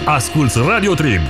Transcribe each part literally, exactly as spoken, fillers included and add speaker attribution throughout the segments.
Speaker 1: Asculți Radio Trib.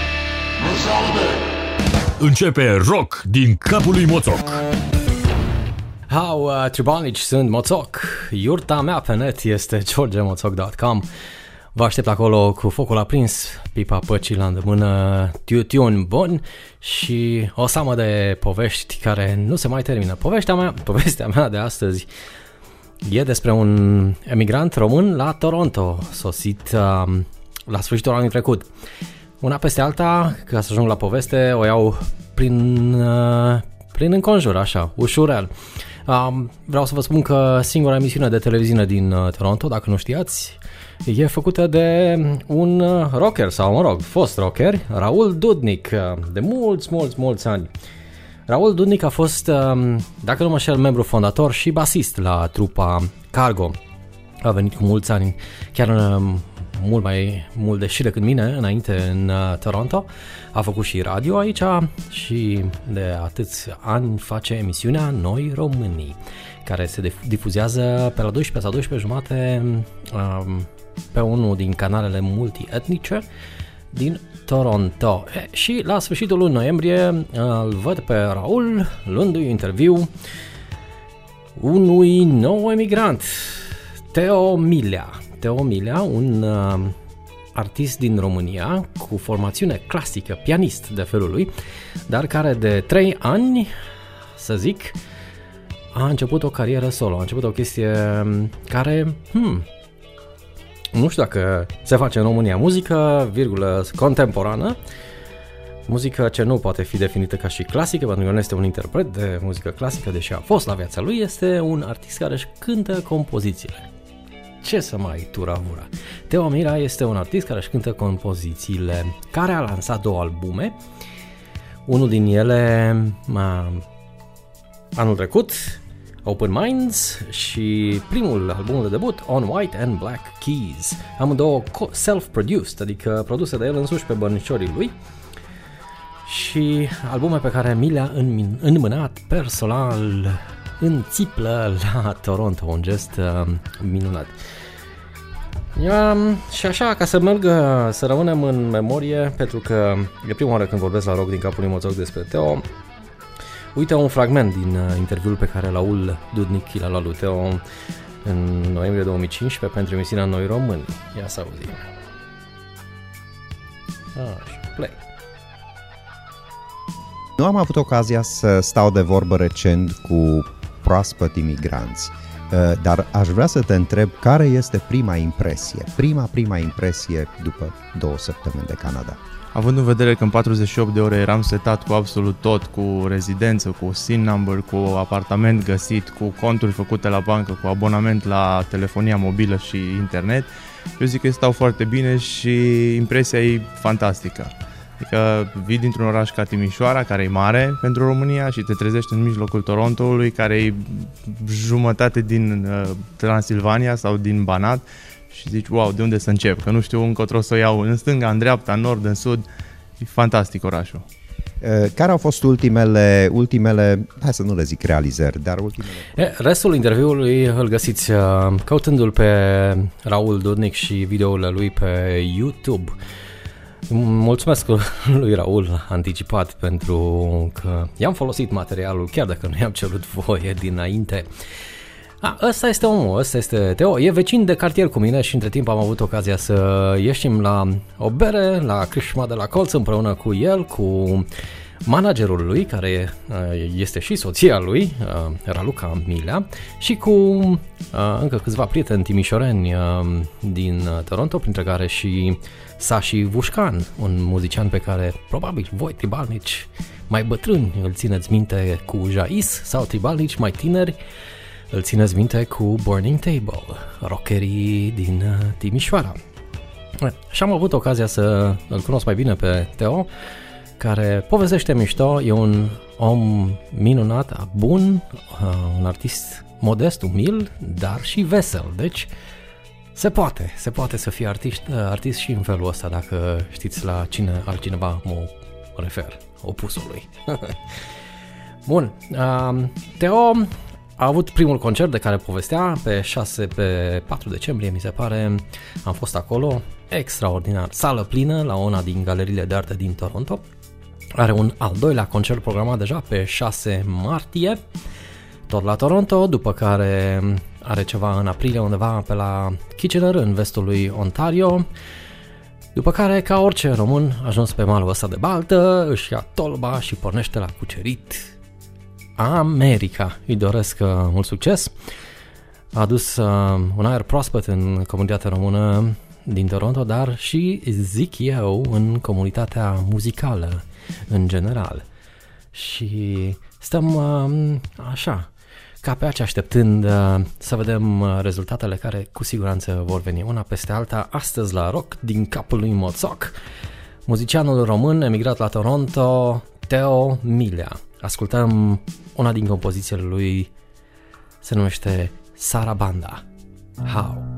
Speaker 1: Începe rock din capul lui Moțoc.
Speaker 2: Hau, uh, tribalnici, sunt Moțoc. Iurta mea pe net este george moțoc punct com. Vă aștept acolo cu focul aprins, pipa păcii la îndemână, tune bun și o seamă de povești care nu se mai termină. Povestea mea, povestea mea de astăzi e despre un emigrant român la Toronto, sosit uh, la sfârșitul anului trecut. Una peste alta, ca să ajung la poveste, o iau prin, uh, prin înconjur, așa, ușurel. Uh, vreau să vă spun că singura emisiune de televiziune din uh, Toronto, dacă nu știați, e făcută de un rocker, sau mă rog, fost rocker, Raul Dudnik, de mulți, mulți, mulți ani. Raul Dudnik a fost, dacă nu mă șel, membru fondator și basist la trupa Cargo. A venit cu mulți ani, chiar mult mai mult de și decât mine, înainte în Toronto. A făcut și radio aici și de atâți ani face emisiunea Noi Românii, care se difuzează pe la douăsprezece sau douăsprezece jumate pe unul din canalele multietnice din Toronto. E, și la sfârșitul lunii noiembrie îl văd pe Raul luându-i interviu unui nou emigrant, Teo Milea. Teo Milea, un uh, artist din România cu formațiune clasică, pianist de felul lui, dar care de trei ani, să zic, a început o carieră solo, a început o chestie care, hmm, nu știu dacă se face în România, muzică, virgulă, contemporană, muzică ce nu poate fi definită ca și clasică, pentru că nu este un interpret de muzică clasică, deși a fost la viața lui, este un artist care își cântă compozițiile. Ce să mai turavura? Teo Milea este un artist care își cântă compozițiile, care a lansat două albume, unul din ele a, anul trecut, Open Minds, și primul album de debut, On White and Black Keys, amândouă self-produced, adică produse de el însuși pe bănăciorii lui, și albume pe care mi le-a înmânat personal în țiplă la Toronto, un gest uh, minunat. Um, și așa, ca să merg, să rămânem în memorie, pentru că e prima oară când vorbesc la rock din capul lui Moțoc despre Teo. Uite un fragment din uh, interviul pe care Raul Dudnik l-a luat lui Teo în noiembrie două mii cincisprezece pentru emisiunea Noi Români. Ia să auzim. Așa, play.
Speaker 3: Nu am avut ocazia să stau de vorbă recent cu proaspăt imigranți, dar aș vrea să te întreb care este prima impresie, prima, prima impresie după două săptămâni de Canada.
Speaker 4: Având în vedere că în patruzeci și opt de ore eram setat cu absolut tot, cu rezidență, cu S I N number, cu apartament găsit, cu conturi făcute la bancă, cu abonament la telefonia mobilă și internet, eu zic că stau foarte bine și impresia e fantastică. Adică vii dintr-un oraș ca Timișoara, care e mare pentru România, și te trezești în mijlocul Torontoului, care e jumătate din uh, Transilvania sau din Banat, și zici, wow, de unde să încep? Că nu știu încotro să o iau, în stânga, în dreapta, în nord, în sud. E fantastic orașul.
Speaker 3: Care au fost ultimele, ultimele, hai să nu le zic realizări, dar ultimele...
Speaker 2: E, restul interviului îl găsiți uh, căutându-l pe Raul Dudnik și videourile lui pe YouTube. Mulțumesc lui Raul anticipat, pentru că i-am folosit materialul chiar dacă nu i-am cerut voie dinainte. A, ăsta este omul, ăsta este Teo, e vecin de cartier cu mine și între timp am avut ocazia să ieșim la o bere, la Crâșma de la Colț, împreună cu el, cu managerul lui, care este și soția lui, Raluca Milea, și cu încă câțiva prieteni timișoreni din Toronto, printre care și Sashi Vușcan, un muzician pe care probabil voi, tribalnici mai bătrâni, îl țineți minte cu Jais, sau tribalnici mai tineri îl țineți minte cu Burning Table, rockerii din Timișoara. Și am avut ocazia să îl cunosc mai bine pe Teo, care povestește mișto, e un om minunat, bun, un artist modest, umil, dar și vesel. Deci se poate, se poate să fie artist, artist și în felul ăsta, dacă știți la cine altcineva mă refer, opusului. Bun, Teo a avut primul concert de care povestea pe șase, pe patru decembrie, mi se pare, am fost acolo extraordinar. Sală plină la una din galeriile de artă din Toronto. Are un al doilea concert programat deja pe șase martie, tot la Toronto, după care are ceva în aprilie undeva pe la Kitchener, în vestul lui Ontario. După care, ca orice român ajuns pe malul ăsta de baltă, își ia tolba și pornește la cucerit America. Îi doresc uh, mult succes. A adus uh, un aer proaspăt în comunitatea română din Toronto, dar și, zic eu, în comunitatea muzicală în general. Și stăm uh, așa, ca pe aici, așteptând uh, să vedem uh, rezultatele care cu siguranță vor veni una peste alta. Astăzi la Rock din capul lui Moțoc, muzicianul român emigrat la Toronto, Teo Milea. Ascultăm una din compozițiile lui, se numește Sarabanda. How?